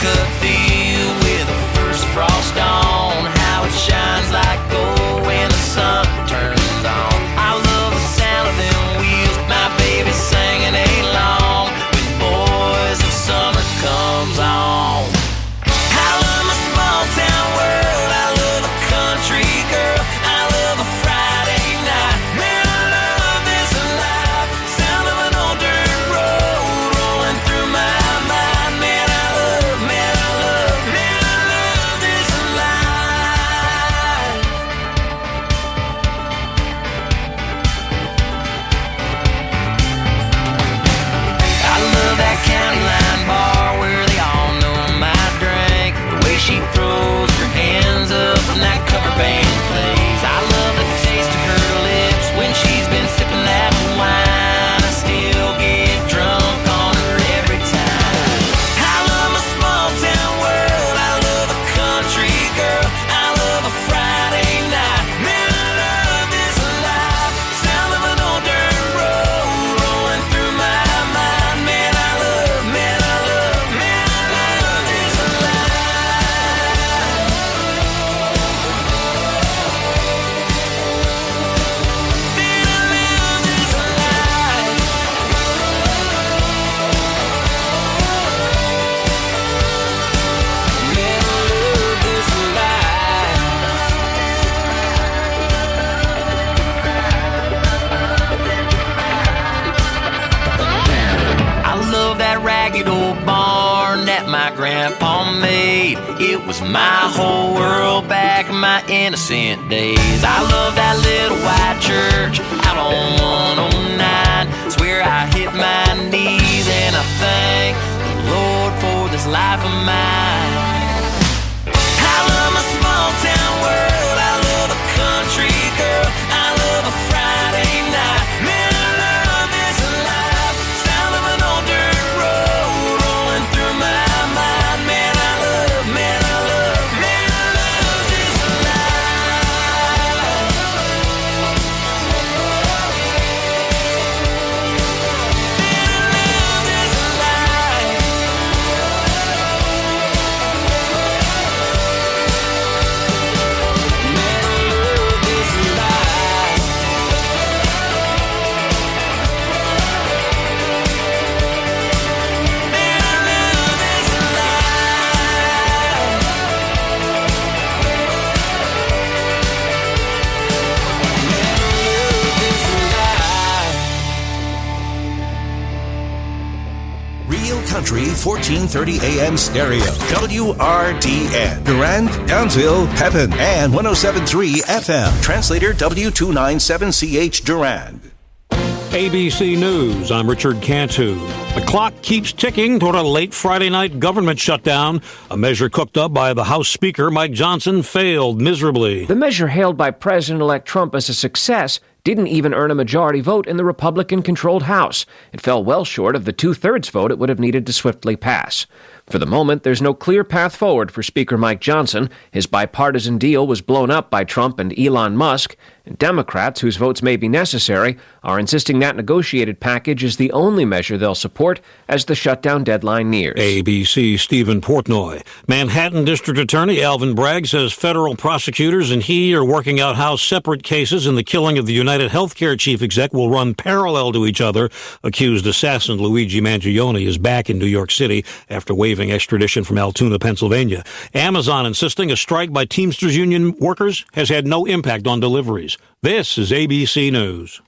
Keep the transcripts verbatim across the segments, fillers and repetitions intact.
cut field with the first frost on. How it shines like gold when the sun turns on. I love the sound of them wheels, my baby singing along when Boys of Summer comes on. I love my small town world, I love a country girl, I love a Friday night. Man, I love this life, sound of an old dirt road rolling through my mind. Man, I love, man, I love, man, I love this life. I love that county line bar where they all know my drink. The way she throws her hands up when that cover band plays. I love the taste of her lips when she's been sipping that wine. I still get drunk on her every time. I love my small town world, I love a country girl, I love a Friday night. Man, I love this life, sound of an old dirt road rolling through my mind. Man, I love, man, I love, man, I love this life. Man, I love this life. Man, I love this life. I love that ragged old barn that my grandpa made. It was my whole world back in my innocent days. I love that little white church out on one oh nine. It's where I hit my knees and I thank the Lord for this life of mine. I love my small town world, I love a country girl, I love a Friday night. Man, I love this life, sound of an old dirt road rolling through my mind. Man, I love, man, I love, man, I love this life. Man, I love this life. Man, I love this life. Man, I love this life. Man, I love this life. Real Country fourteen thirty A M stereo. W R D N. Durand, Townsville, Pepin, and one oh seven point three F M. Translator W two ninety-seven C H Durand. A B C News, I'm Richard Cantu. The clock keeps ticking toward a late Friday night government shutdown. A measure cooked up by the House Speaker, Mike Johnson, failed miserably. The measure hailed by President-elect Trump as a success didn't even earn a majority vote in the Republican-controlled House. It fell well short of the two-thirds vote it would have needed to swiftly pass. For the moment, there's no clear path forward for Speaker Mike Johnson. His bipartisan deal was blown up by Trump and Elon Musk. And Democrats, whose votes may be necessary, are insisting that negotiated package is the only measure they'll support as the shutdown deadline nears. A B C Stephen Portnoy. Manhattan District Attorney Alvin Bragg says federal prosecutors and he are working out how separate cases in the killing of the United Healthcare chief exec will run parallel to each other. Accused assassin Luigi Mangione is back in New York City after waiving extradition from Altoona, Pennsylvania. Amazon insisting a strike by Teamsters Union workers has had no impact on deliveries. This is A B C News.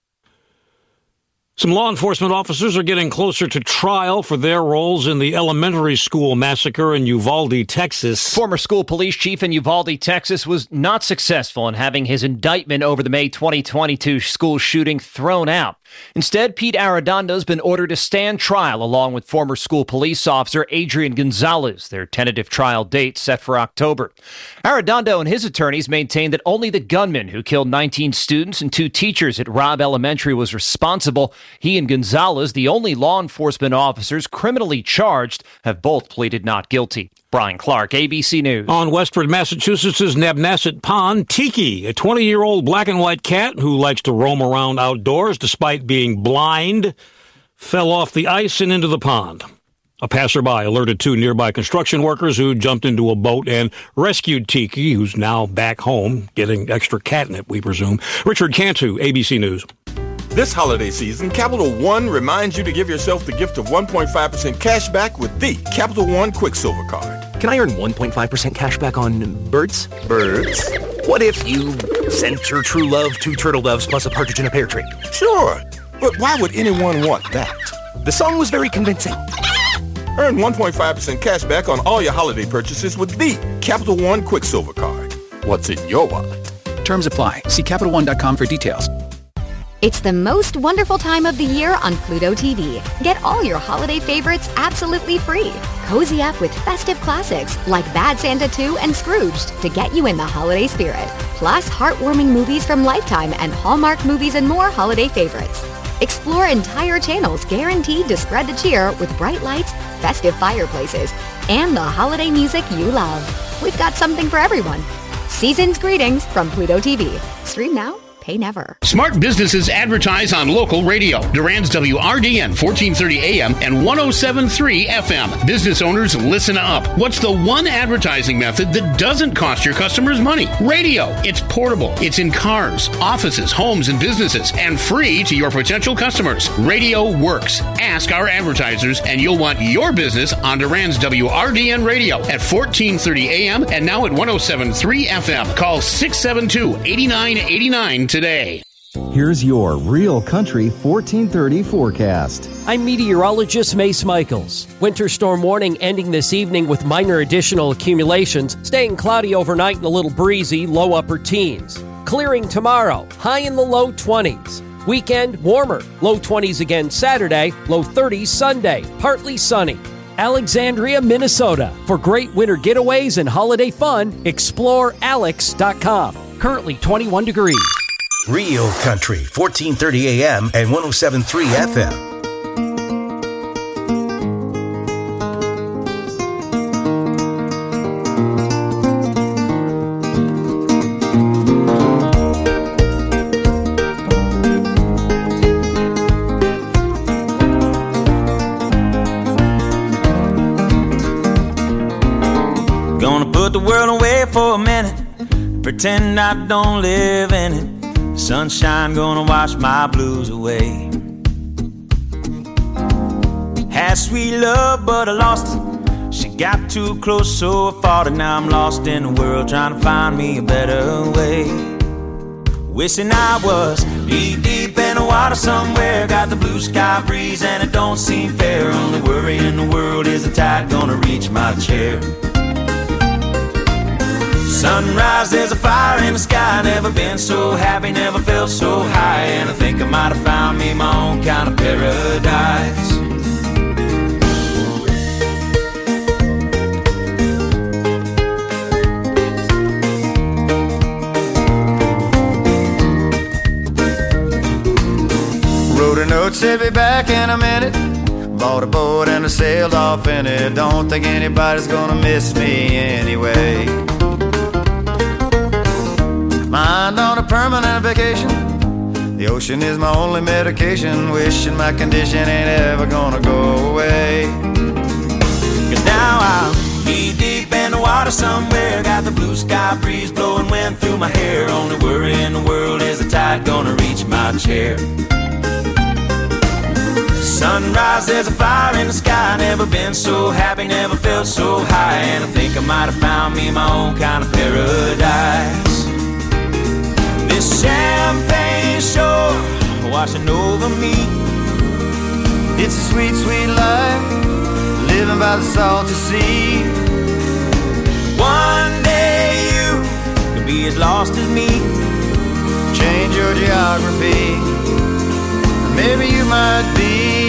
Some law enforcement officers are getting closer to trial for their roles in the elementary school massacre in Uvalde, Texas. Former school police chief in Uvalde, Texas, was not successful in having his indictment over the May twenty twenty-two school shooting thrown out. Instead, Pete Arredondo's been ordered to stand trial along with former school police officer Adrian Gonzalez, their tentative trial date set for October. Arredondo and his attorneys maintain that only the gunman who killed nineteen students and two teachers at Robb Elementary was responsible. He and Gonzalez, the only law enforcement officers criminally charged, have both pleaded not guilty. Brian Clark, A B C News. On Westford, Massachusetts' Nebnasset Pond, Tiki, a twenty-year-old black and white cat who likes to roam around outdoors despite being blind, fell off the ice and into the pond. A passerby alerted two nearby construction workers who jumped into a boat and rescued Tiki, who's now back home, getting extra catnip, we presume. Richard Cantu, A B C News. This holiday season, Capital One reminds you to give yourself the gift of one point five percent cash back with the Capital One Quicksilver Card. Can I earn one point five percent cash back on birds? Birds? What if you sent your true love two turtle doves plus a partridge in a pear tree? Sure, but why would anyone want that? The song was very convincing. Earn one point five percent cash back on all your holiday purchases with the Capital One Quicksilver Card. What's in your wallet? Terms apply. See Capital One dot com for details. It's the most wonderful time of the year on Pluto T V. Get all your holiday favorites absolutely free. Cozy up with festive classics like Bad Santa two and Scrooged to get you in the holiday spirit. Plus heartwarming movies from Lifetime and Hallmark Movies and more holiday favorites. Explore entire channels guaranteed to spread the cheer with bright lights, festive fireplaces, and the holiday music you love. We've got something for everyone. Season's greetings from Pluto T V. Stream now. Pay never. Smart businesses advertise on local radio. Durand's W R D N fourteen thirty A M and one oh seven point three F M. Business owners, listen up. What's the one advertising method that doesn't cost your customers money? Radio. It's portable. It's in cars, offices, homes, and businesses, and free to your potential customers. Radio works. Ask our advertisers, and you'll want your business on Durand's W R D N radio at fourteen thirty A M and now at one oh seven point three F M. Call six seven two, eight nine eight nine today. Here's your Real Country fourteen thirty forecast. I'm meteorologist Mace Michaels. Winter storm warning ending this evening with minor additional accumulations, staying cloudy overnight and a little breezy, low upper teens. Clearing tomorrow, high in the low twenties. Weekend, warmer, low twenties again Saturday, low thirties Sunday, partly sunny. Alexandria, Minnesota. For great winter getaways and holiday fun, explore alex dot com. Currently twenty-one degrees. Real Country, fourteen thirty A M and one oh seven point three F M. Gonna put the world away for a minute, pretend I don't live in it. Sunshine gonna wash my blues away. Had sweet love, but I lost it. She got too close, so I fought it. Now I'm lost in the world, trying to find me a better way. Wishing I was deep, deep in the water somewhere. Got the blue sky breeze and it don't seem fair. Only worry in the world is the tide gonna reach my chair. Sunrise, there's a fire in the sky. Never been so happy, never felt so high. And I think I might have found me my own kind of paradise. Wrote a note, said be back in a minute. Bought a boat and I sailed off in it. Don't think anybody's gonna miss me anyway. Mind on a permanent vacation. The ocean is my only medication. Wishing my condition ain't ever gonna go away. Cause now I'll be deep in the water somewhere. Got the blue sky breeze blowing wind through my hair. Only worry in the world is the tide gonna reach my chair. Sunrise, there's a fire in the sky. Never been so happy, never felt so high. And I think I might have found me my own kind of paradise. This champagne shore washing over me. It's a sweet, sweet life, living by the salty sea. One day you could be as lost as me. Change your geography, maybe you might be.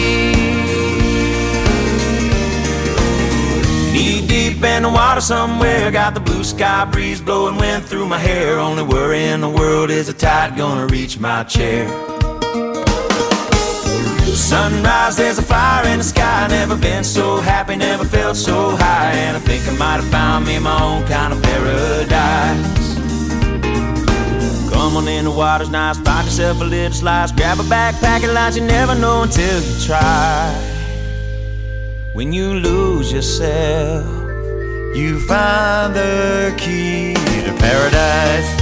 Knee deep in the water somewhere. Got the blue sky breeze blowing wind through my hair. Only worry in the world is the tide gonna reach my chair. Sunrise, there's a fire in the sky. Never been so happy, never felt so high. And I think I might have found me my own kind of paradise. Come on in, the water's nice. Find yourself a little slice. Grab a backpack and lunch. You never know until you try. When you lose yourself, you find the key to paradise.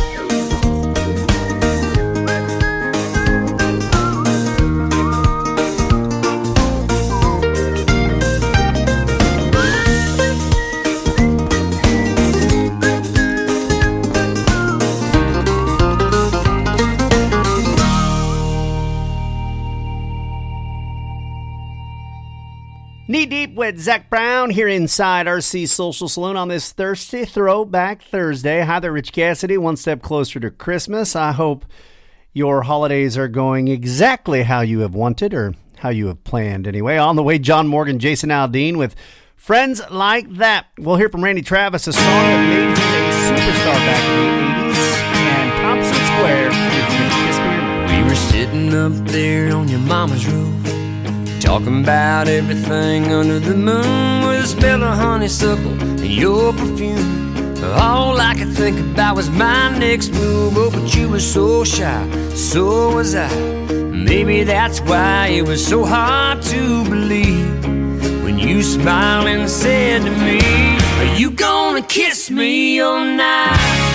Knee Deep with Zach Brown here inside R C Social Saloon on this Thirsty Throwback Thursday. Hi there, Rich Cassidy. One step closer to Christmas. I hope your holidays are going exactly how you have wanted, or how you have planned anyway. On the way, John Morgan, Jason Aldean with Friends Like That. We'll hear from Randy Travis, a song that made him a superstar back in the eighties, and Thompson Square. We were sitting up there on your mama's roof, talking about everything under the moon, with the smell of honeysuckle and your perfume. All I could think about was my next move. Oh, but you were so shy, so was I. Maybe that's why it was so hard to believe when you smiled and said to me, are you gonna kiss me all night?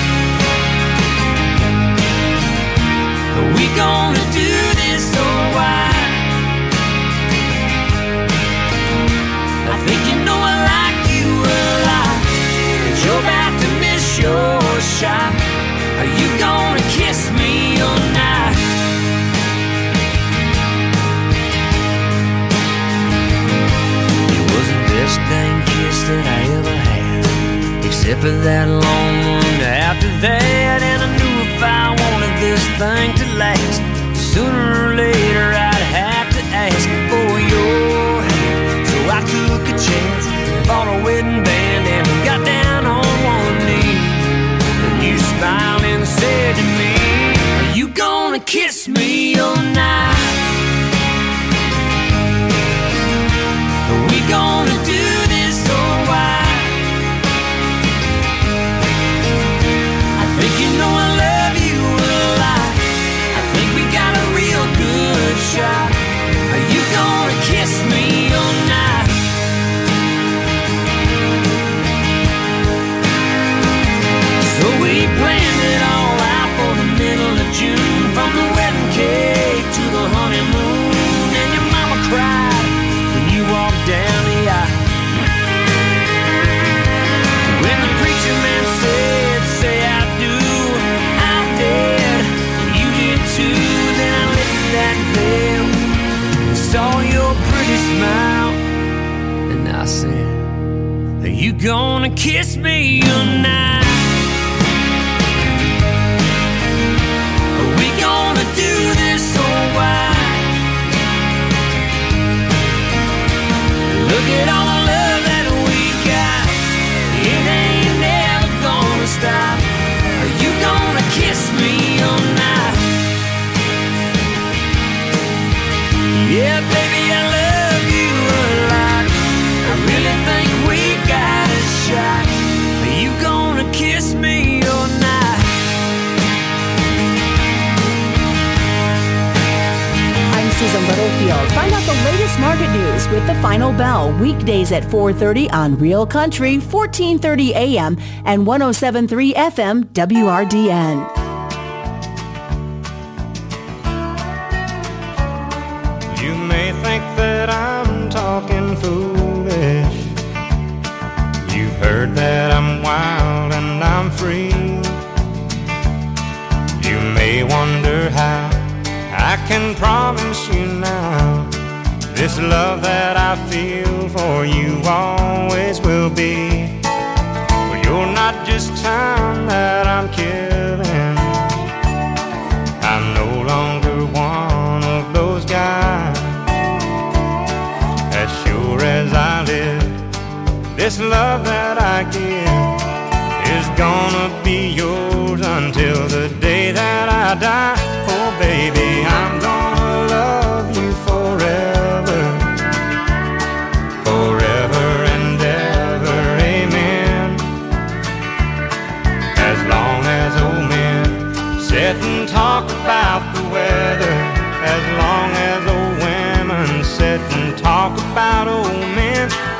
Are we gonna do this or why? I think you know I like you a lot, but you're about to miss your shot. Are you gonna kiss me all night? It was the best dang kiss that I ever had, except for that long one after that. And I knew if I wanted this thing to last, sooner or later I'd have to ask for your hand. So I took a chance, bought a wedding band, and got down on one knee. And you smiled and said to me, are you gonna kiss me all night? Are we gonna do this or why? I think you know I love you a lot. I think we got a real good shot. Are you gonna kiss me all night? So we planned it all out for the middle of June, from the wedding cake to the honeymoon. And your mama cried when you walked down the aisle. When the preacher man said, say I do, I did, you did too. Then I lifted that veil, saw your pretty smile, and I said, are you gonna kiss me tonight? Are we gonna do this or why? Look at all the love that we got, it ain't never gonna stop. Are you gonna kiss me all night? Yeah, baby, I love you a lot. I really think we got a shot. Are you gonna kiss me all night? I'm Susan Littlefield. Find out the latest market news with The Final Bell, weekdays at four thirty on Real Country, fourteen thirty A M and one oh seven point three F M W R D N. You may think that I'm talking foolish. You've heard that I'm wild and I'm free. You may wonder how I can promise you now, this love that I feel for you always will be. Well, you're not just time that I'm killing. I'm no longer one of those guys. As sure as I live, this love that I give is gonna be yours until the day that I die. Oh baby, I'm gonna love you forever, forever and ever, amen. As long as old men sit and talk about the weather, as long as old women sit and talk about old men,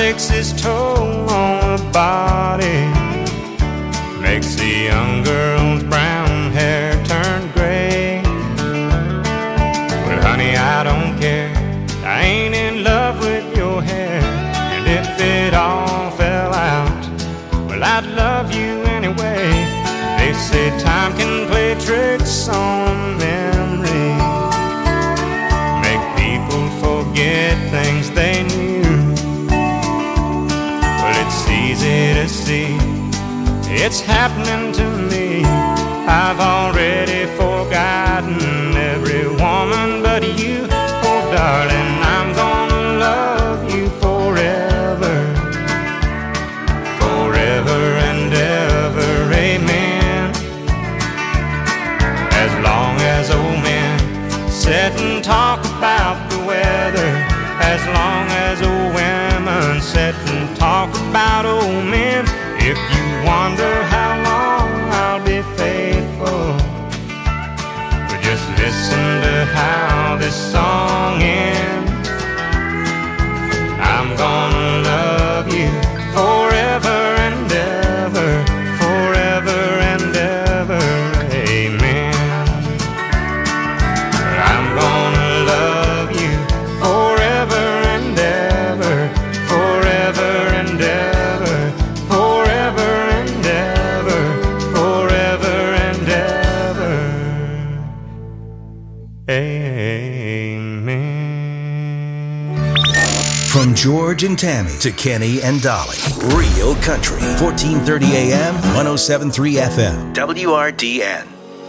takes its toll on the body, makes the young girl's brown hair turn gray. Well, honey, I don't care, I ain't in love with your hair. And if it all fell out, well, I'd love you anyway. They say time can play tricks on memory, make people forget things they knew. Well, it's easy to see, it's happening to me. I've already forgotten every woman but you. Oh, darling, I'm gonna love you forever, forever and ever, amen. As long as old men sit and talk about the weather, as long as old women sit and talk about old men. If you wonder how long I'll be faithful, but just listen to how this song ends. I'm gonna love you forever and ever, forever and ever, amen. I'm gonna love you forever and ever, forever and ever, forever and ever, forever and ever, amen. From George and Tammy to Kenny and Dolly, Real Country, fourteen thirty A M, one oh seven point three F M, W R D N.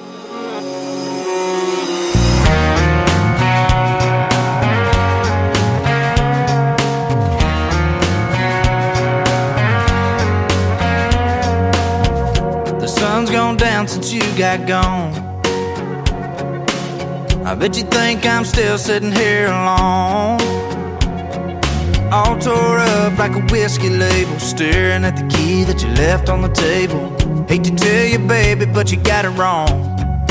The sun's gone down since you got gone. I bet you think I'm still sitting here alone, all tore up like a whiskey label, staring at the key that you left on the table. Hate to tell you, baby, but you got it wrong.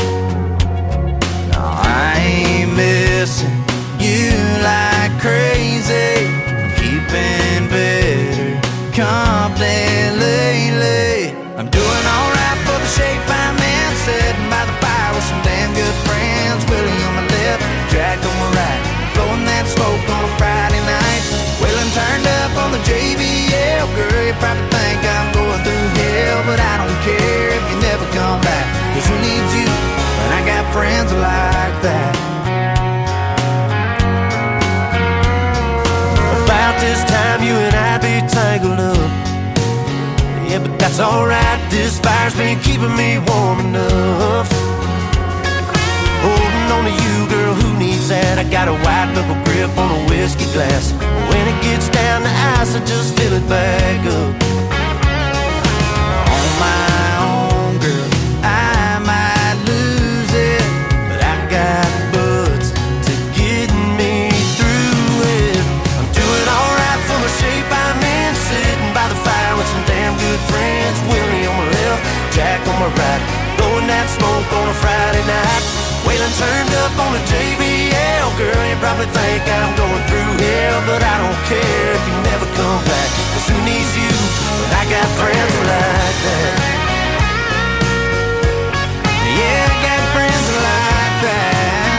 No, I ain't missing you like crazy, keeping better company lately. I'm doing alright for the shape I'm in, sitting by the fire with some damn good friends. Willie on my left, Jack on my right, blowing that smoke on a Friday night. Wheeling turned up on the J B L. Girl, you probably think I'm going through hell, but I don't care if you never come back, cause who needs you when I got friends like that? About this time you and I be tangled up, yeah, but that's alright, this fire's been keeping me warm enough. Holding on to you, girl, who needs that? I got a white knuckle grip on a whiskey glass. When it gets down to ice, I just fill it back up. On my own, girl, I might lose it, but I got buds to get me through it. I'm doing alright for the shape I'm in, sitting by the fire with some damn good friends. Willie on my left, Jack on my right, blowing that smoke on a Friday night. Waylon turned up on the J B L. Girl, you probably think I'm going through hell, but I don't care if you never come back, cause who needs you when I got friends like that? Yeah, I got friends like that.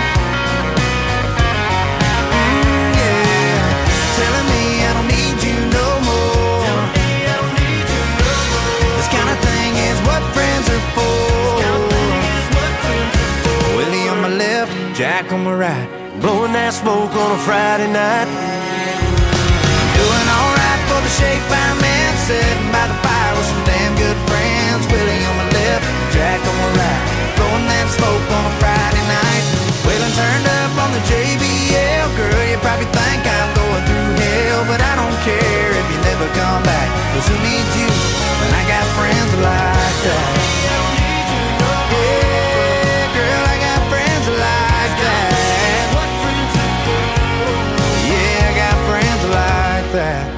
Mm, yeah, telling me I don't need you no more. This kind of thing is what friends are for. Willie on my left, Jack on my right, blowing that smoke on a Friday night. Doing alright for the shape I'm in, sitting by the fire with some damn good friends. Willie on my left, Jack on my right, blowing that smoke on a Friday night. Waylon turned up on the J B L. Girl, you probably think I'm going through hell, but I don't care if you never come back, cause who needs you when I got friends like that? Yeah, girl, I got friends like that. Yeah, I got friends like that.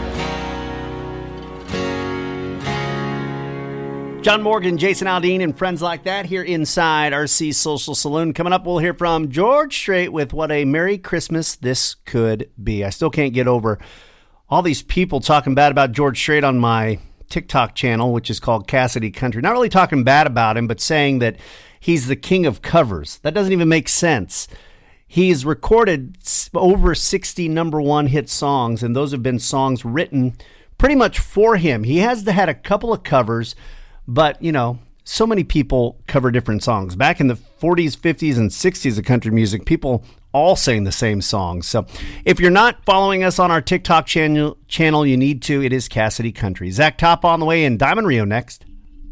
John Morgan, Jason Aldean, and friends like that here inside R C Social Saloon. Coming up, we'll hear from George Strait with What a Merry Christmas This Could Be. I still can't get over all these people talking bad about George Strait on my TikTok channel, which is called Cassidy Country. Not really talking bad about him, but saying that he's the king of covers. That doesn't even make sense. He's recorded over sixty number one hit songs, and those have been songs written pretty much for him. He has had a couple of covers, but, you know, so many people cover different songs. Back in the forties, fifties, and sixties of country music, people all sang the same songs. So if you're not following us on our TikTok channel, channel, you need to. It is Cassidy Country. Zach Top on the way in Diamond Rio next.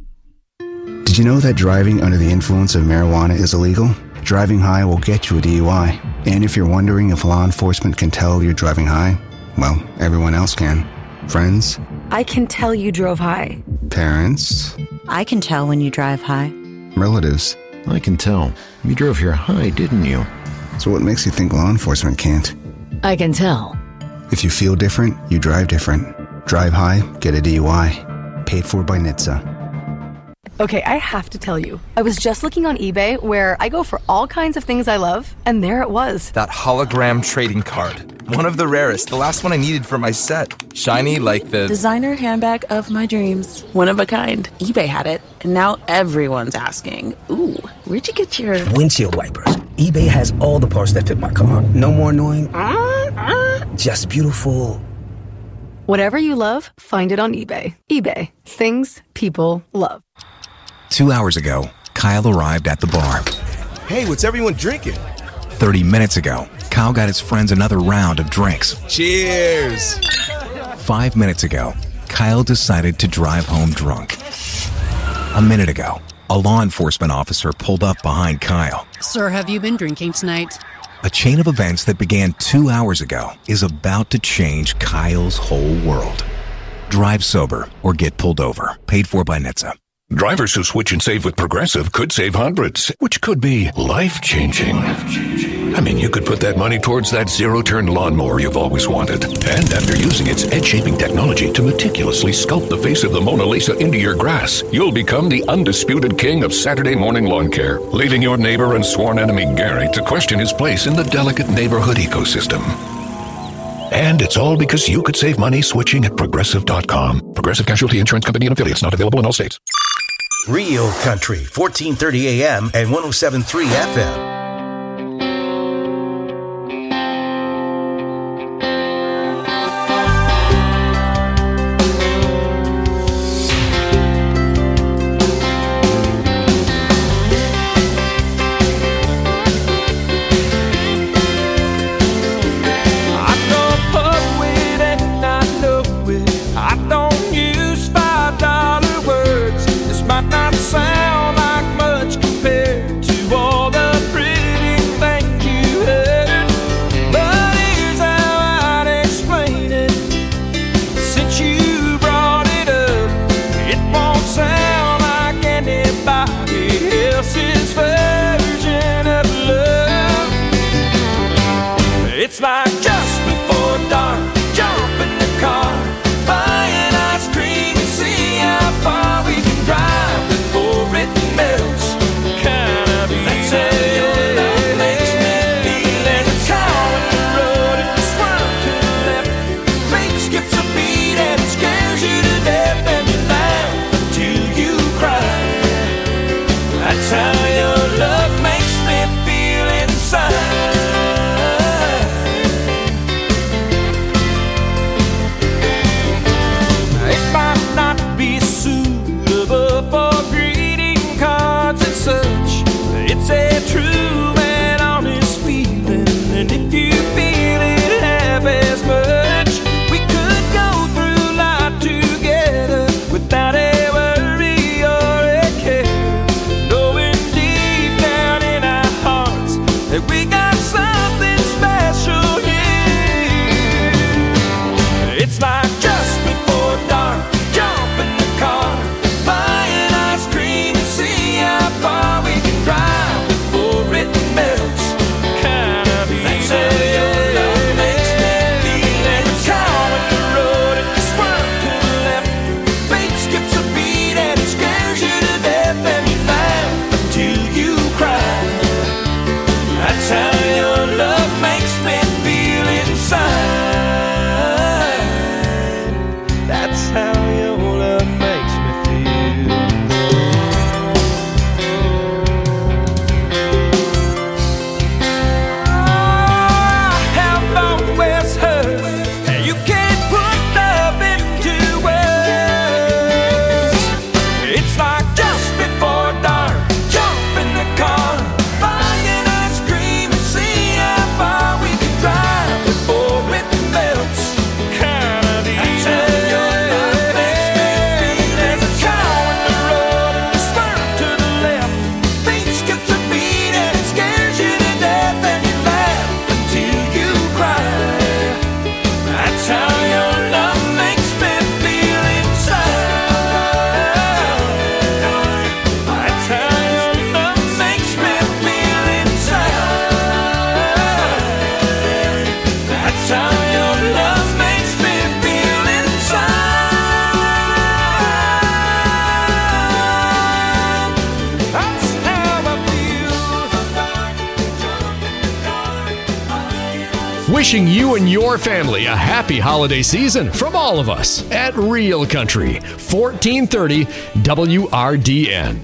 Did you know that driving under the influence of marijuana is illegal? Driving high will get you a D U I. And if you're wondering if law enforcement can tell you're driving high, well, everyone else can. Friends? I can tell you drove high. Parents? I can tell when you drive high. Relatives? I can tell. You drove here high, didn't you? So what makes you think law enforcement can't? I can tell. If you feel different, you drive different. Drive high, get a D U I. Paid for by N H T S A. Okay, I have to tell you. I was just looking on eBay where I go for all kinds of things I love, and there it was. That hologram trading card. One of the rarest. The last one I needed for my set. Shiny like the... designer handbag of my dreams. One of a kind. eBay had it, and now everyone's asking, ooh, where'd you get your... windshield wipers. eBay has all the parts that fit my car. No more annoying... Uh, uh, just beautiful... Whatever you love, find it on eBay. eBay. Things people love. Two hours ago, Kyle arrived at the bar. Hey, what's everyone drinking? Thirty minutes ago, Kyle got his friends another round of drinks. Cheers! Five minutes ago, Kyle decided to drive home drunk. A minute ago, a law enforcement officer pulled up behind Kyle. Sir, have you been drinking tonight? A chain of events that began two hours ago is about to change Kyle's whole world. Drive sober or get pulled over. Paid for by N H T S A. Drivers who switch and save with Progressive could save hundreds, which could be life-changing. I mean, you could put that money towards that zero-turn lawnmower you've always wanted. And after using its edge-shaping technology to meticulously sculpt the face of the Mona Lisa into your grass, you'll become the undisputed king of Saturday morning lawn care, leaving your neighbor and sworn enemy Gary to question his place in the delicate neighborhood ecosystem. And it's all because you could save money switching at Progressive dot com. Progressive Casualty Insurance Company and Affiliates, not available in all states. Real Country, fourteen thirty A M and one oh seven point three F M. Sound like much compared to all the pretty That's how your love makes me feel. I have always heard you can't put love into words. It's like just before dark, jump in the car, buy an ice cream and see how far we can drive before it melts. Kind of easy. That's how your love makes me feel. There's a cow in the road and a spurt to the left. Feet skips a beat and it scares you to death, and you laugh until you cry. That's how your love makes me feel inside. That's how your love makes me feel inside. That's how your love makes me feel inside. That's how I feel. Wishing you and your family a happy holiday season from all of us at Real Country, fourteen thirty W R D N.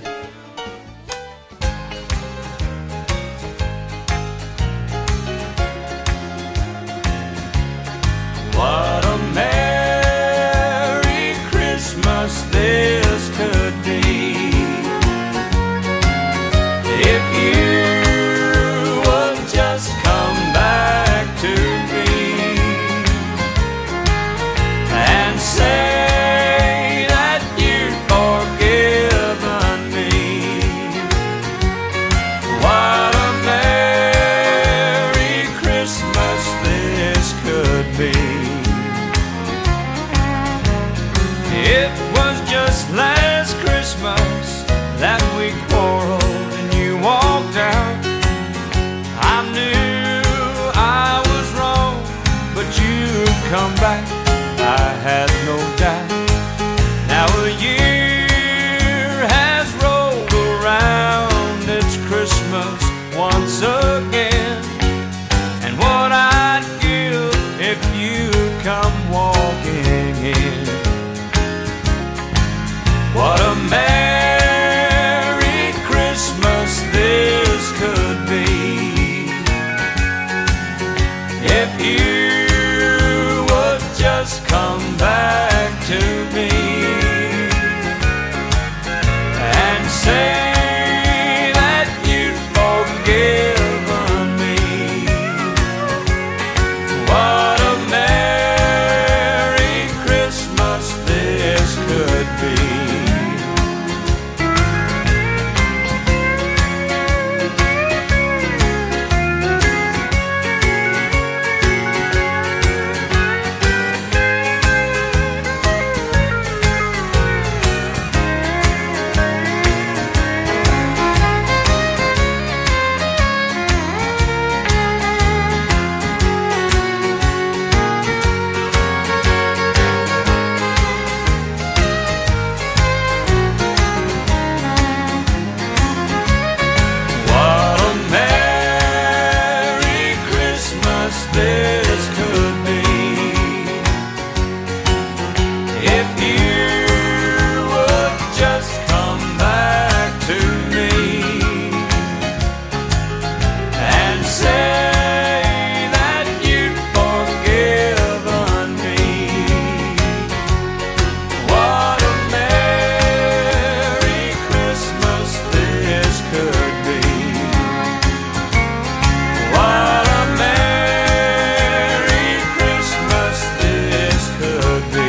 What a Merry Christmas this could be if you would just come back to me and say that you've forgiven me. What a Merry Christmas this could be. It was just last Christmas that we quarreled and you walked out. I knew I was wrong, but you'd come back, I had no doubt. Now a year has rolled around, it's Christmas once again, and what I'd give if you come walking in. What a Merry Christmas this could be if you would just come back to me and say that you've forgiven me. What a Merry Christmas this could be. What a Merry Christmas this could be if you would just come back to me and say that you've forgiven me. What a Merry Christmas this could be. What a Merry Christmas this could be.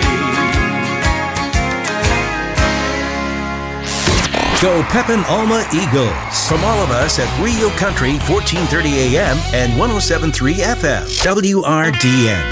Go Pepin Alma Eagles from all of us at Rio Country, fourteen thirty A M and one oh seven point three F M, W R D N.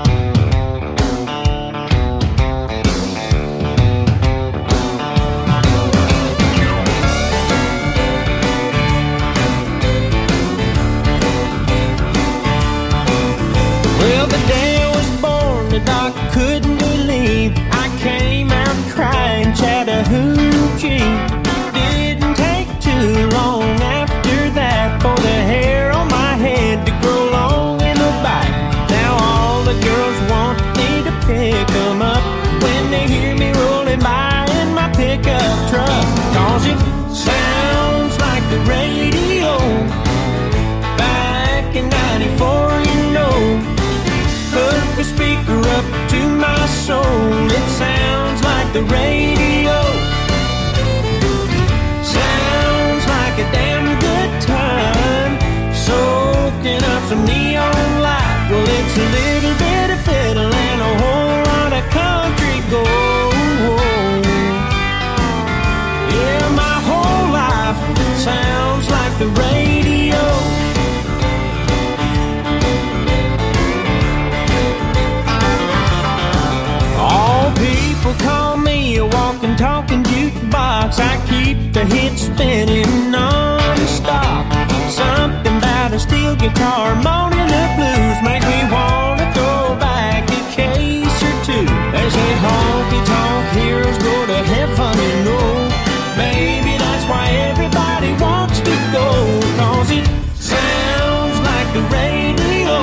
Well, the day I was born, the doc couldn't believe I came out crying Chattahoochee. Didn't take too long after that for the hair on my head to grow long in the back. Now all the up to my soul. It sounds like the radio. Sounds like a damn good time. Soaking up some neon light. Well, it's a little bit of fiddle and a whole lot of country gold. Yeah, my whole life sounds like the radio. All people call me a walking, talking jukebox. I keep the hits spinning non-stop. Something about a steel guitar moaning the blues makes me want to go back a case or two. They say honky-tonk heroes go to heaven, you know. Maybe that's why everybody wants to go, 'cause it sounds like the radio.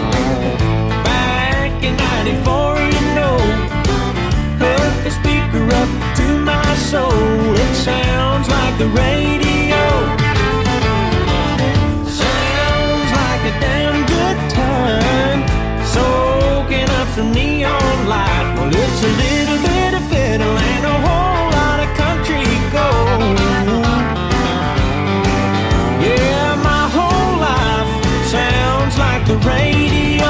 Back in ninety-four, you know. Hook the speaker up to my soul. It sounds like the radio. Sounds like a damn good time. Soaking up some neon light. Well, it's a little bit of fiddle and a whole lot of country gold. Yeah, my whole life sounds like the radio.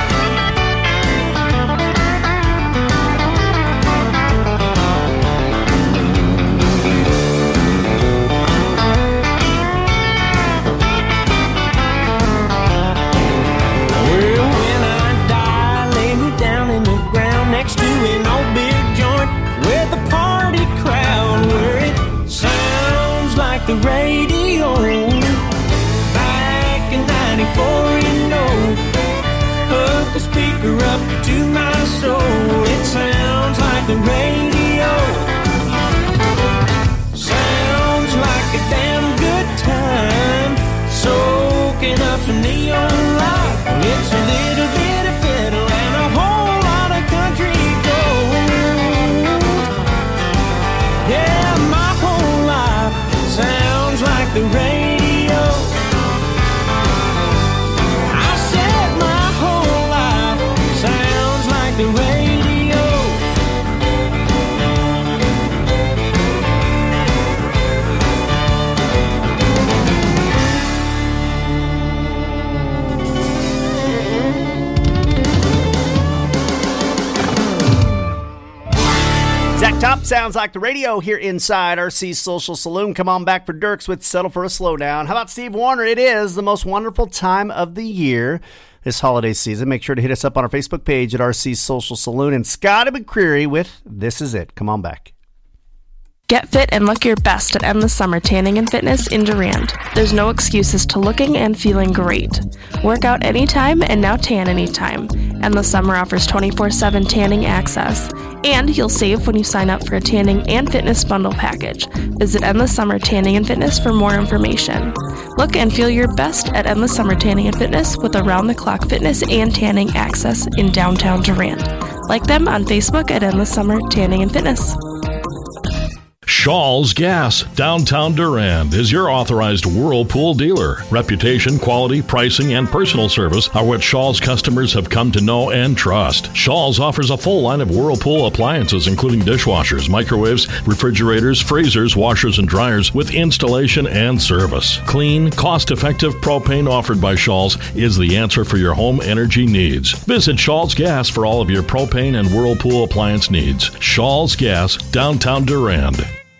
Well, when I die, lay me down in the ground next to an old big joint with a party crowd, where it sounds like the radio. Back in ninety-four, you know. Hook the speaker up to my soul. It sounds like the radio. Sounds like a damn good time. Soaking up some neon light. It's a little bit of fiddle and a whole lot of country gold. Yeah, my whole life sounds like the radio. I said my whole life sounds like the radio. Zach Top sounds like the radio here inside R C Social Saloon. Come on back for Dirks with Settle for a Slowdown. How about Steve Warner? It is the most wonderful time of the year this holiday season. Make sure to hit us up on our Facebook page at R C Social Saloon. And Scotty McCreery with This Is It. Come on back. Get fit and look your best at Endless Summer Tanning and Fitness in Durand. There's no excuses to looking and feeling great. Work out anytime and now tan anytime. Endless Summer offers twenty-four seven tanning access. And you'll save when you sign up for a tanning and fitness bundle package. Visit Endless Summer Tanning and Fitness for more information. Look and feel your best at Endless Summer Tanning and Fitness with around-the-clock fitness and tanning access in downtown Durand. Like them on Facebook at Endless Summer Tanning and Fitness. Shaw's Gas, downtown Durand, is your authorized Whirlpool dealer. Reputation, quality, pricing, and personal service are what Shaw's customers have come to know and trust. Shaw's offers a full line of Whirlpool appliances, including dishwashers, microwaves, refrigerators, freezers, washers, and dryers, with installation and service. Clean, cost-effective propane offered by Shaw's is the answer for your home energy needs. Visit Shaw's Gas for all of your propane and Whirlpool appliance needs. Shaw's Gas, downtown Durand.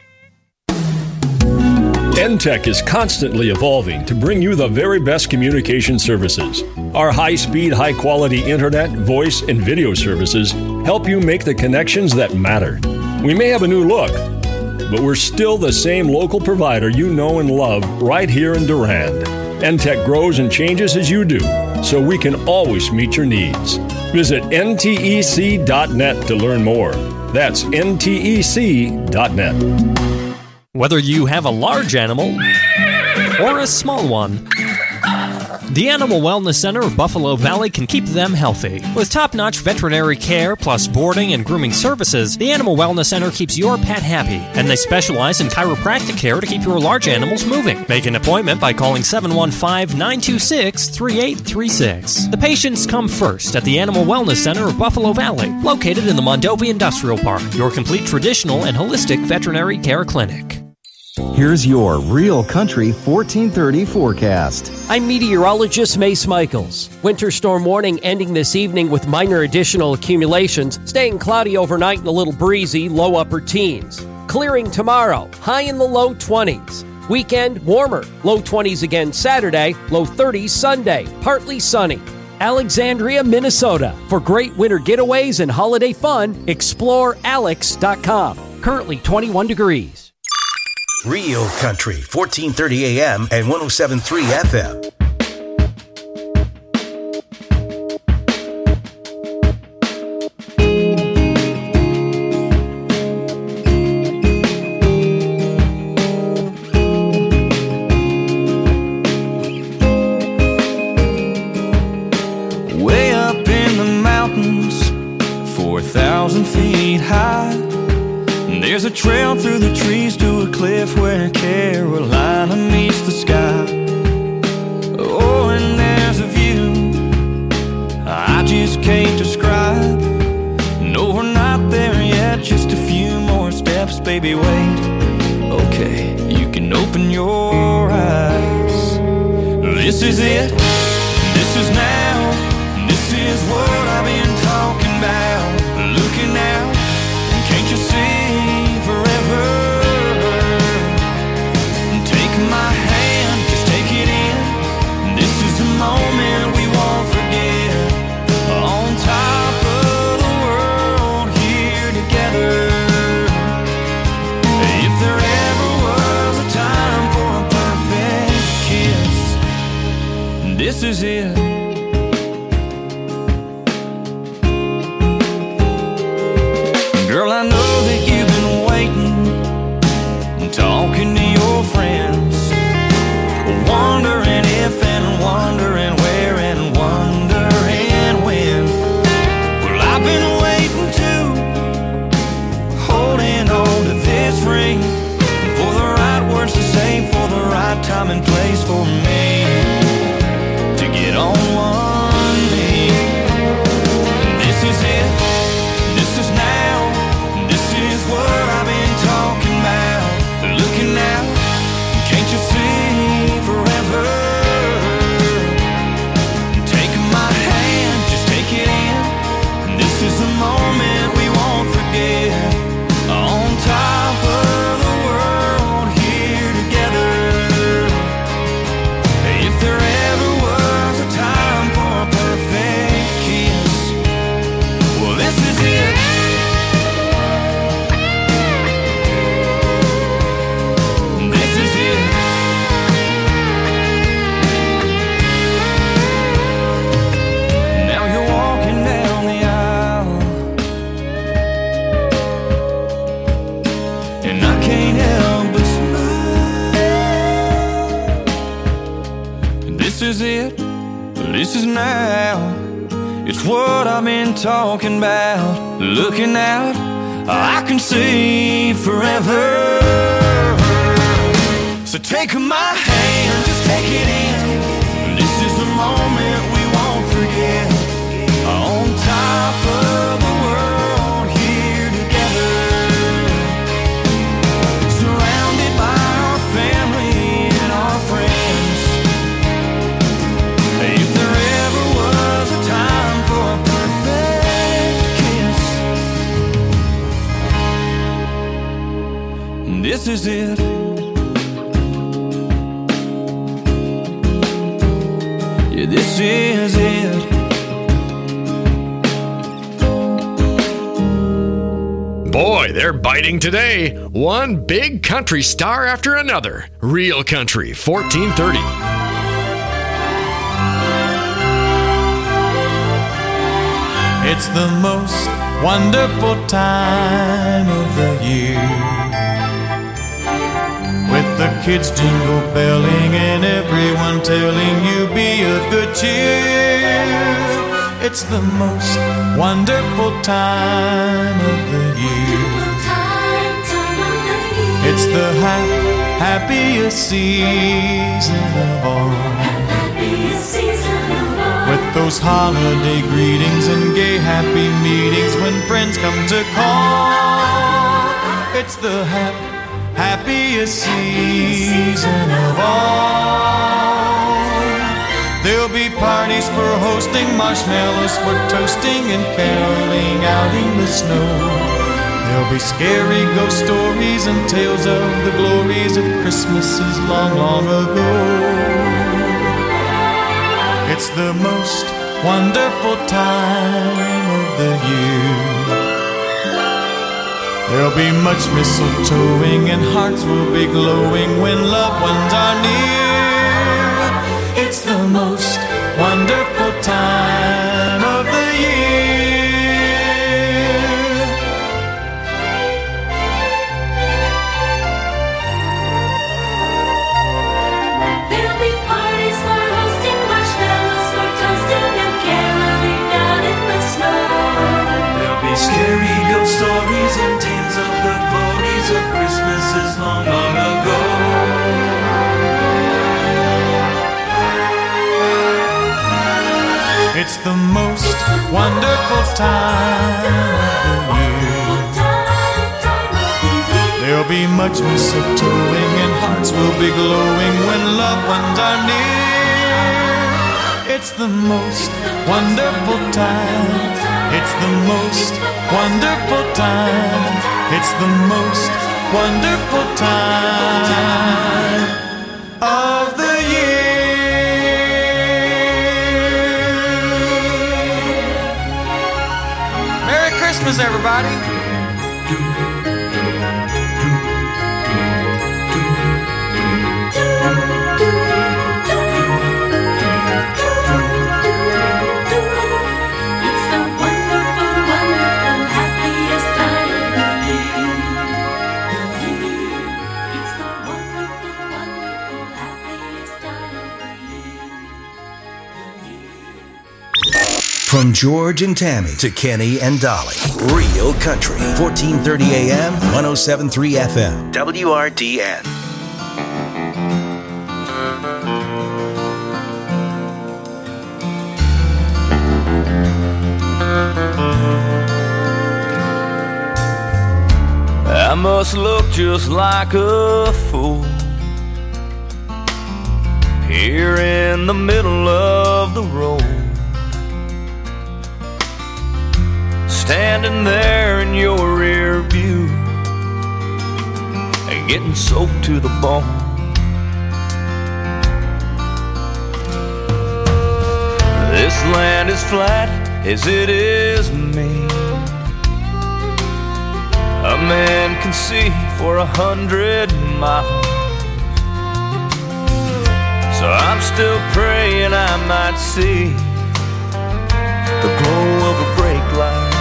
N T E C is constantly evolving to bring you the very best communication services. Our high-speed, high-quality internet, voice, and video services help you make the connections that matter. We may have a new look, but we're still the same local provider you know and love right here in Durand. N T E C grows and changes as you do, so we can always meet your needs. Visit N T E C dot net to learn more. That's N T E C dot net. Whether you have a large animal or a small one, The Animal Wellness Center of Buffalo Valley can keep them healthy. With top-notch veterinary care plus boarding and grooming services, the Animal Wellness Center keeps your pet happy, and they specialize in chiropractic care to keep your large animals moving. Make an appointment by calling seven one five, nine two six, three eight three six. The patients come first at the Animal Wellness Center of Buffalo Valley, located in the Mondovi Industrial Park, your complete traditional and holistic veterinary care clinic. Here's your Real Country fourteen thirty forecast. I'm meteorologist Mace Michaels. Winter storm warning ending this evening with minor additional accumulations, staying cloudy overnight and a little breezy, low upper teens. Clearing tomorrow, high in the low twenties. Weekend, warmer, low twenties again Saturday, low thirties Sunday, partly sunny. Alexandria, Minnesota. For great winter getaways and holiday fun, explore alex dot com. Currently twenty-one degrees. Real Country, fourteen thirty A M and one oh seven point three F M. Way up in the mountains, four thousand feet high, there's a trail through the trees to a cliff where Carolina meets the sky. Oh, and there's a view I just can't describe. No, we're not there yet, just a few more steps, baby, wait. Okay, you can open your eyes. This is it, this is now, this is what I've been talking about. Looking out, can't you see? Moment we won't forget, on top of the world here together. If there ever was a time for a perfect kiss, this is it. Girl, I know that you've been waiting, talking to your friends, wondering if and wondering where and wondering when. Well, I've been waiting too, holding on to this ring, for the right words to say, for the right time and place for me to get on one knee. This is it, this is now, this is what I've been talking about. Looking out, can't you see forever? Take my hand, just take it in. This is a moment we won't forget. On top of the world here together. If there ever was a time for a perfect kiss, well, this is it. This is it. Now you're walking down the aisle, and I can't help but smile. This is it, this is now, it's what I've been talking about. Looking out, I can see forever. So take my hand, just take it in. This is a moment we won't forget. On top of the world here together. Surrounded by our family and our friends. If there ever was a time for a perfect kiss, this is it. Yeah, this is it. Boy, they're biting today. One big country star after another. Real Country, fourteen thirty. It's the most wonderful time of the year, with the kids jingle belling and everyone telling you be of good cheer. It's the most wonderful time of the year. It's the hap- happiest season of all. With those holiday greetings and gay happy meetings when friends come to call. It's the hap- happiest season of all. There'll be parties for hosting, marshmallows for toasting, and caroling out in the snow. There'll be scary ghost stories and tales of the glories of Christmases long, long ago. It's the most wonderful time of the year. There'll be much mistletoeing and hearts will be glowing when loved ones are near. It's the most wonderful time of the year. There'll be parties for hosting, marshmallows for toasting, and caroling out in the snow. There'll be scary ghost stories and tales of the glories of Christmases long, long ago. It's the most wonderful time of the year. There'll be much mistletoeing and hearts will be glowing when loved ones are near. It's the most wonderful time. It's the most wonderful time. It's the most wonderful time of the year. Merry Christmas, everybody. It's the wonderful, wonderful, happiest time of the year. It's the wonderful, wonderful, happiest time of the year. From George and Tammy to Kenny and Dolly. Real Country. fourteen thirty A M, one oh seven point three F M. W R D N. I must look just like a fool here in the middle of the road, standing there in your rear view and getting soaked to the bone. This land is flat as it is mean. A man can see for a hundred miles. So I'm still praying I might see the glow of a brake light.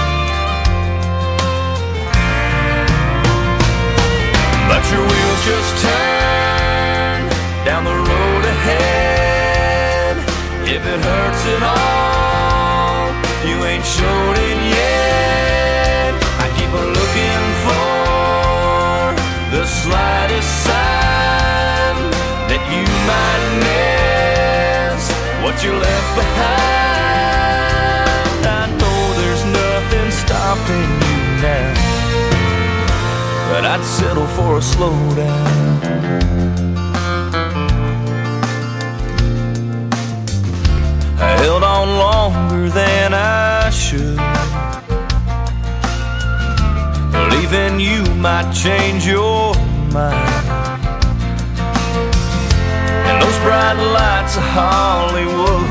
But your wheels just turn down the road ahead. If it hurts at all, you ain't showed it yet. I keep a looking for the slightest sign that you might miss what you left behind. I know there's nothing stopping you now, but I'd settle for a slowdown. I held on longer than I should, believing you might change your mind. And those bright lights of Hollywood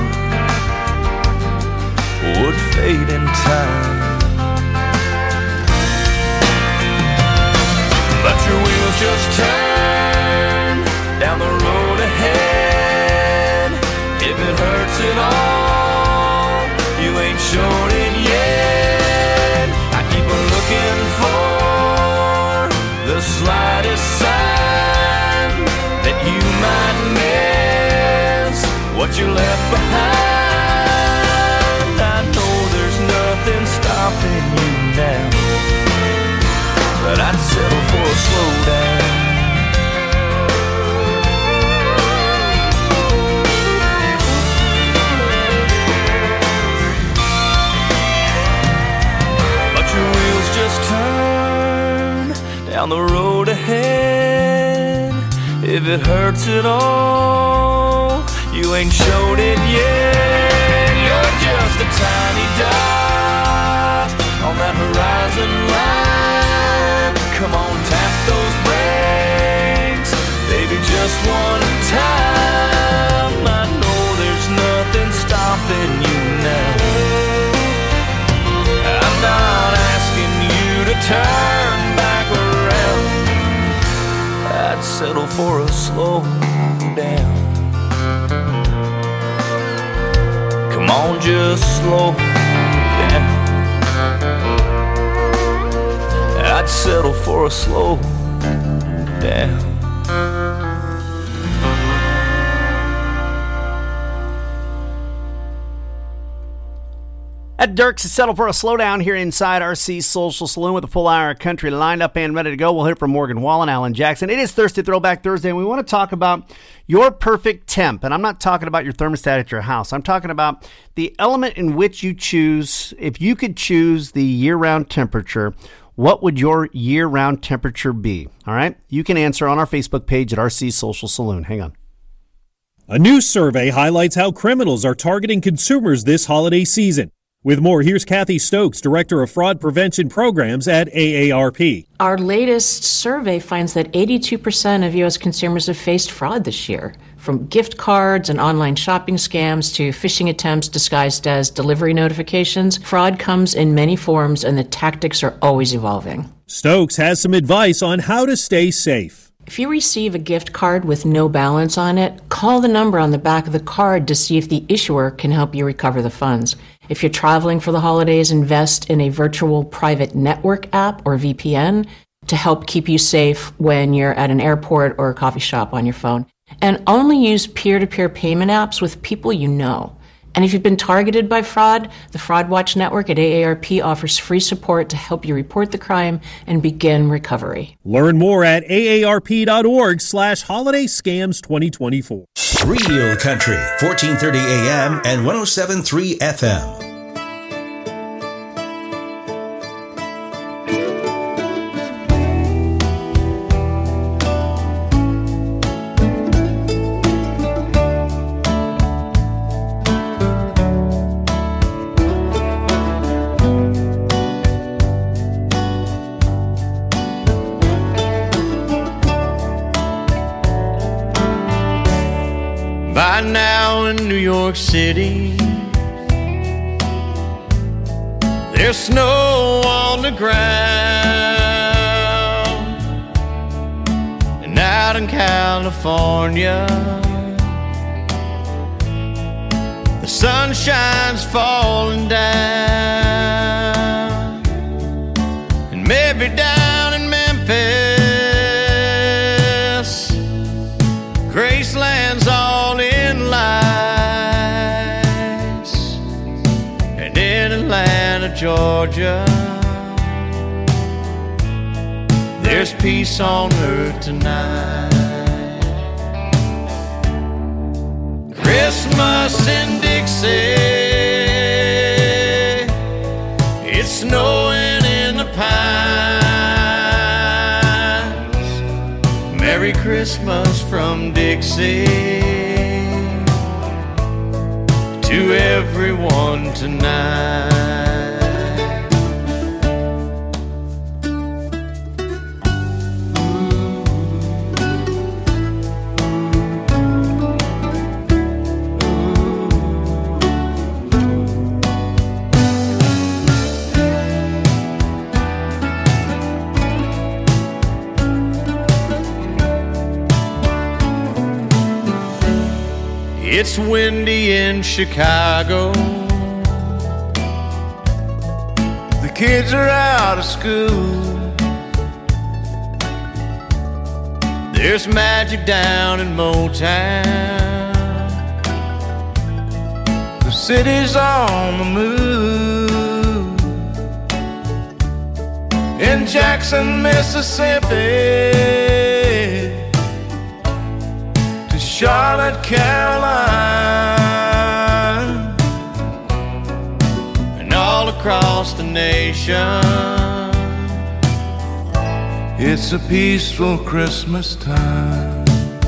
would fade in time. But your wheels just turn down the road ahead. If it hurts at all, you ain't shown it yet. I keep a looking for the slightest sign might miss what you left behind. I know there's nothing stopping you now, but I'd settle for a slow down. But your wheels just turn down the road ahead. If it hurts at all, you ain't showed it yet. You're just a tiny dot on that horizon line. Come on, tap those brakes, baby, just one time. I know there's nothing stopping you now. I'm not asking you to turn back around. I'd settle for a slow down. Come on, just slow down. I'd settle for a slow down. At Dirks to settle for a slowdown here inside R C Social Saloon with a full hour of country lined up and ready to go. We'll hear from Morgan Wallen, Alan Jackson. It is Thursday Throwback Thursday, and we want to talk about your perfect temp. And I'm not talking about your thermostat at your house. I'm talking about the element in which you choose. If you could choose the year-round temperature, what would your year-round temperature be? All right? You can answer on our Facebook page at R C Social Saloon. Hang on. A new survey highlights how criminals are targeting consumers this holiday season. With more, here's Kathy Stokes, Director of Fraud Prevention Programs at A A R P. Our latest survey finds that eighty-two percent of U S consumers have faced fraud this year, from gift cards and online shopping scams to phishing attempts disguised as delivery notifications. Fraud comes in many forms, and the tactics are always evolving. Stokes has some advice on how to stay safe. If you receive a gift card with no balance on it, call the number on the back of the card to see if the issuer can help you recover the funds. If you're traveling for the holidays, invest in a virtual private network app or V P N to help keep you safe when you're at an airport or a coffee shop on your phone. And only use peer-to-peer payment apps with people you know. And if you've been targeted by fraud, the Fraud Watch Network at A A R P offers free support to help you report the crime and begin recovery. Learn more at aarp.org slash holiday scams 2024. Real Country, fourteen thirty A M and one oh seven point three F M. By now in New York City, there's snow on the ground, and out in California, the sun shines falling down, and maybe down in Memphis, Graceland's all in lights, and in Atlanta, Georgia, there's peace on earth tonight. Christmas in Dixie, it's snowing in the pines. Merry Christmas from Dixie to everyone tonight. It's windy in Chicago, the kids are out of school, There's magic down in Motown. The city's on the move. In Jackson, Mississippi, to Charlotte, Carolina, and all across the nation. It's a peaceful Christmas time.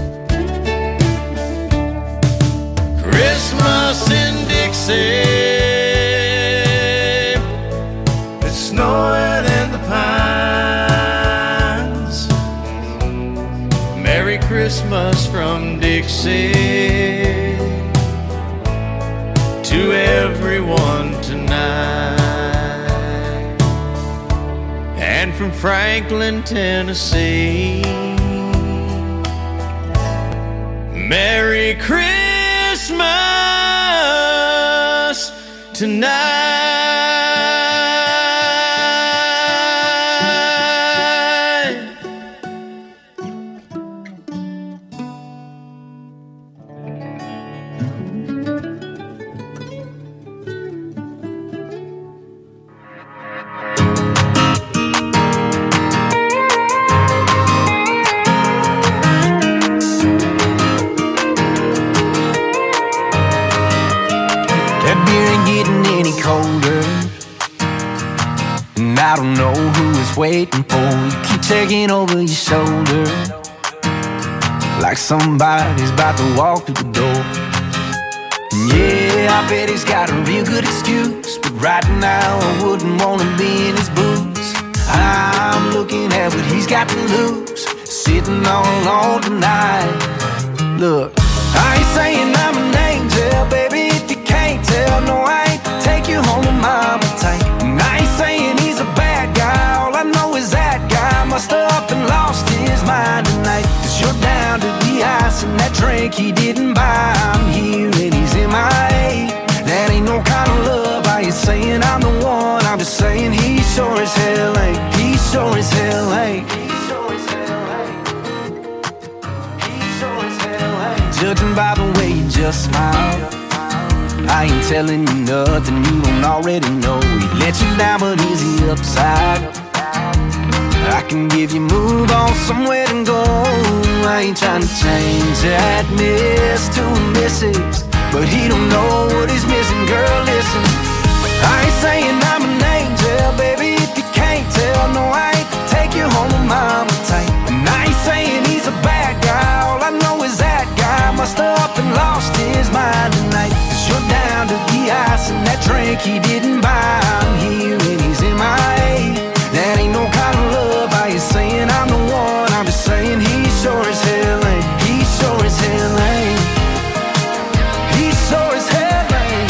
Christmas in Dixie, it's snowing in the pines. Merry Christmas from Dixie to everyone tonight. And from Franklin, Tennessee, Merry Christmas tonight. I don't know who is waiting for you. Keep checking over your shoulder like somebody's about to walk through the door. And yeah, I bet he's got a real good excuse, but right now I wouldn't want to be in his boots. I'm looking at what he's got to lose, sitting all alone tonight. Look, I ain't saying I'm an angel, baby, if you can't tell. No, I ain't to take you home to mama tight. And I ain't saying he's a bad guy, all I know is that guy must have up and lost his mind tonight. Cause you're down to the ice and that drink he didn't buy. I'm here and he's M I A. That ain't no kind of love, I ain't saying I'm the one, I'm just saying he sure as hell ain't. He sure as hell ain't. Judging by the way you just smile, I ain't telling you nothing you don't already know. He let you down, but is he upside? I can give you move on somewhere to go. I ain't trying to change that miss to a missus, but he don't know what he's missing, girl, listen. I ain't saying I'm an angel, baby, if you can't tell. No, I ain't to take you home with mama tight. And I ain't saying he's a bad guy, all I know is that guy must have up and lost his mind tonight. Cause you're down to the ice and that drink he didn't buy. I'm here and he's M I A. That ain't no kind of love, I ain't saying I'm the one, I'm just saying he sure as hell ain't. He sure as hell ain't. He sure as hell ain't.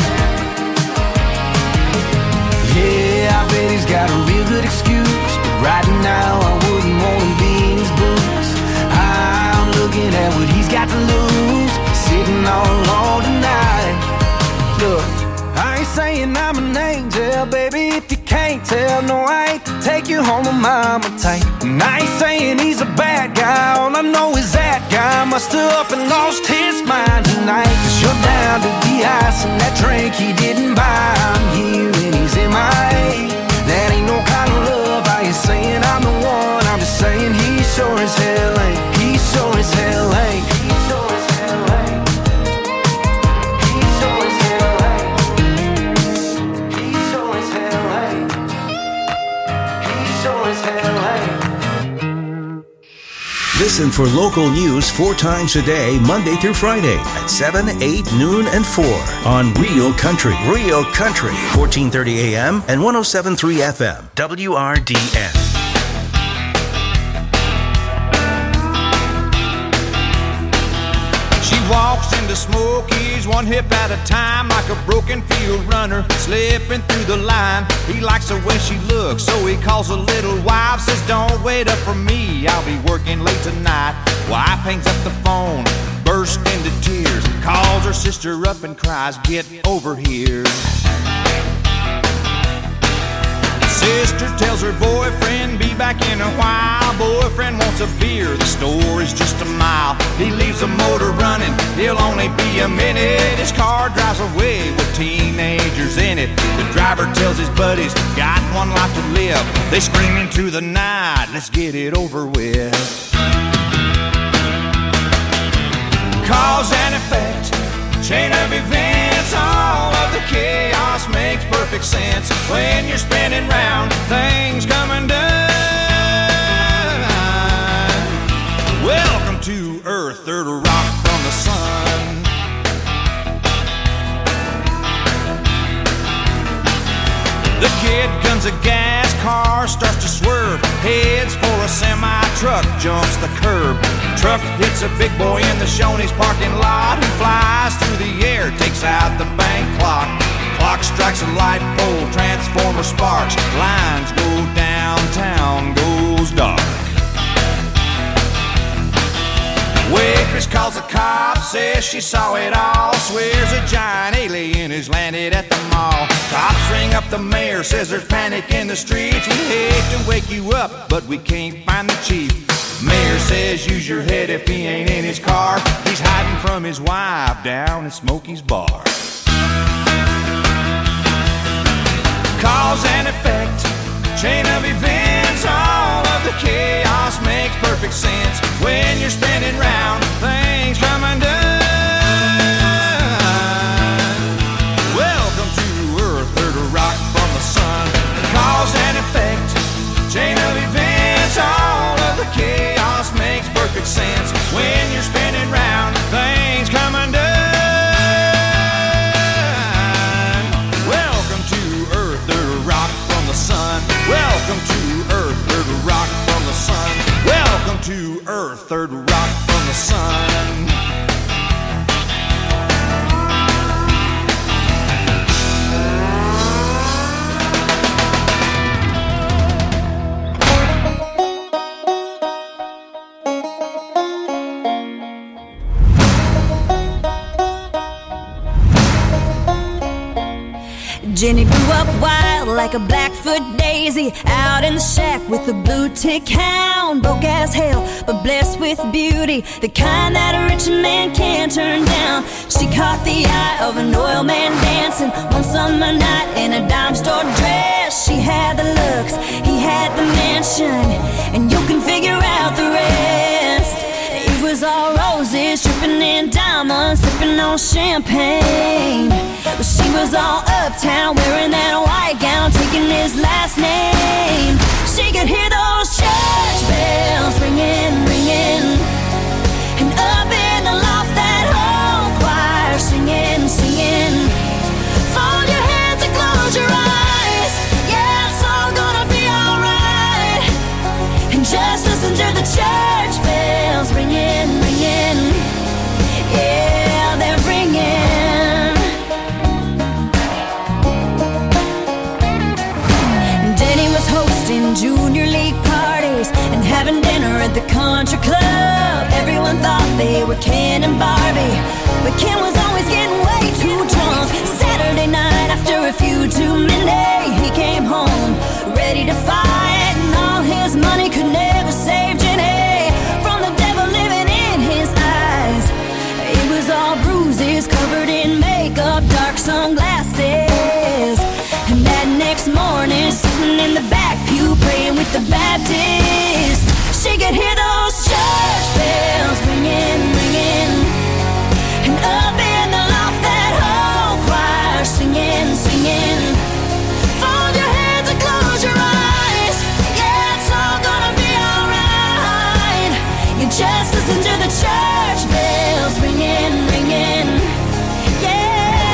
Yeah, I bet he's got a real good excuse, but right now I wouldn't want to be in his boots. I'm looking at what he's got to lose, sitting all alone tonight. Look, I ain't saying I'm an angel, baby, if you can't tell. No, I ain't to take you home with mama tight. And I ain't saying he's a bad guy, all I know is that guy must have up and lost his mind tonight. Cause you're down to the ice and that drink he didn't buy. I'm here and he's M I A. That ain't no kind of love, I ain't saying I'm the one, I'm just saying he sure as hell ain't. He sure as hell ain't. He sure as hell ain't. He sure as hell ain't. He sure as hell ain't. He sure as hell ain't. Listen for local news four times a day, Monday through Friday at seven, eight, noon, and four on Real Country. Real Country, fourteen thirty A M and one oh seven point three F M, W R D N. She walks into Smokies one hip at a time, like a broken field runner slipping through the line. He likes the way she looks, so he calls a little wife, says don't wait up for me, I'll be working late tonight. Wife hangs up the phone, bursts into tears, calls her sister up and cries, get over here. Sister tells her boyfriend be back in a while. Boy boyfriend wants a beer, the store is just a mile. He leaves the motor running, he'll only be a minute. His car drives away with teenagers in it. The driver tells his buddies, got one life to live. They scream into the night, let's get it over with. Cause and effect, chain of events, all of the chaos makes perfect sense. When you're spinning round, things come undone. Welcome to Earth, third rock from the sun. The kid guns a gas, car starts to swerve, heads for a semi-truck, jumps the curb. Truck hits a big boy in the Shoney's parking lot, who flies through the air, takes out the bank clock. Clock strikes a light pole, transformer sparks, lines go downtown, goes dark. Waitress calls the cops, says she saw it all, swears a giant alien has landed at the mall. Cops ring up the mayor, says there's panic in the streets. We hate to wake you up, but we can't find the chief. Mayor says use your head if he ain't in his car. He's hiding from his wife down at Smokey's bar. Cause and effect, chain of events, all of the chaos makes perfect sense. When you're spinning round, things come undone. Welcome to Earth, third rock from the sun. Cause and effect, chain of events, all of the chaos makes perfect sense. When you're spinning round, things come undone. Welcome to Earth, third rock from the sun. Welcome to Earth, third rock from the sun. Welcome to Earth, third rock from the sun. Jenny grew up wild like a Blackfoot daisy, out in the shack with a blue tick hound. Broke as hell, but blessed with beauty, the kind that a rich man can't turn down. She caught the eye of an oil man dancing one summer night in a dime store dress. She had the looks, he had the mansion, and you can figure out the rest. It was all roses, dripping in diamonds, sipping on champagne. But she was all uptown, wearing that white gown, taking his last name. She could hear those church bells ringing, ringing, and up in the loft that whole choir singing, singing. Fold your hands and close your eyes, yeah, it's all gonna be alright. And just listen to the church bells ringing, ringing, yeah, they're ringing. Junior league parties and having dinner at the country club. Everyone thought they were Ken and Barbie, but Ken was always getting way too drunk. Saturday night after a few too many, he came home ready to fight, and all his money could never save Jenny from the devil living in his eyes. It was all bruises, covered in makeup, dark sunglasses. And that next morning, sitting in the back pew, praying with the Baptist, she could hear those church bells ringing, ringing, and up in the loft that whole choir singing, singing. Fold your hands and close your eyes, yeah, it's all gonna be alright. You just listen to the church bells ringing, ringing, yeah.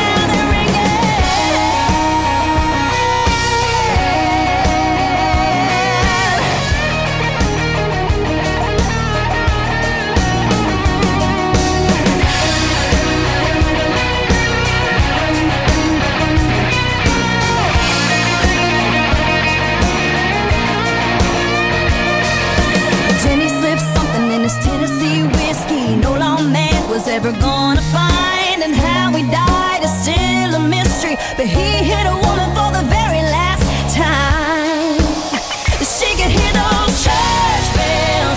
Ever gonna find, and how he died is still a mystery, but he hit a woman for the very last time. She could hear those church bells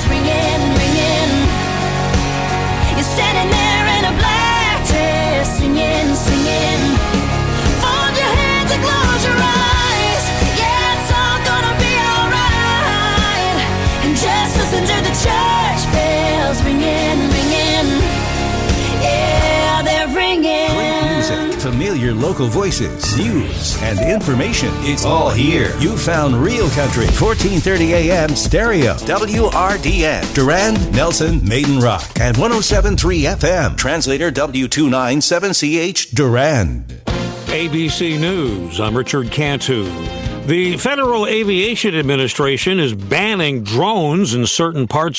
Familiar local voices, news, and information. It's all here. You found Real Country, fourteen thirty a.m. stereo. W R D N. Durand, Nelson, Maiden Rock. And one oh seven point three F M. Translator W two ninety-seven C H Durand. A B C News, I'm Richard Cantu. The Federal Aviation Administration is banning drones in certain parts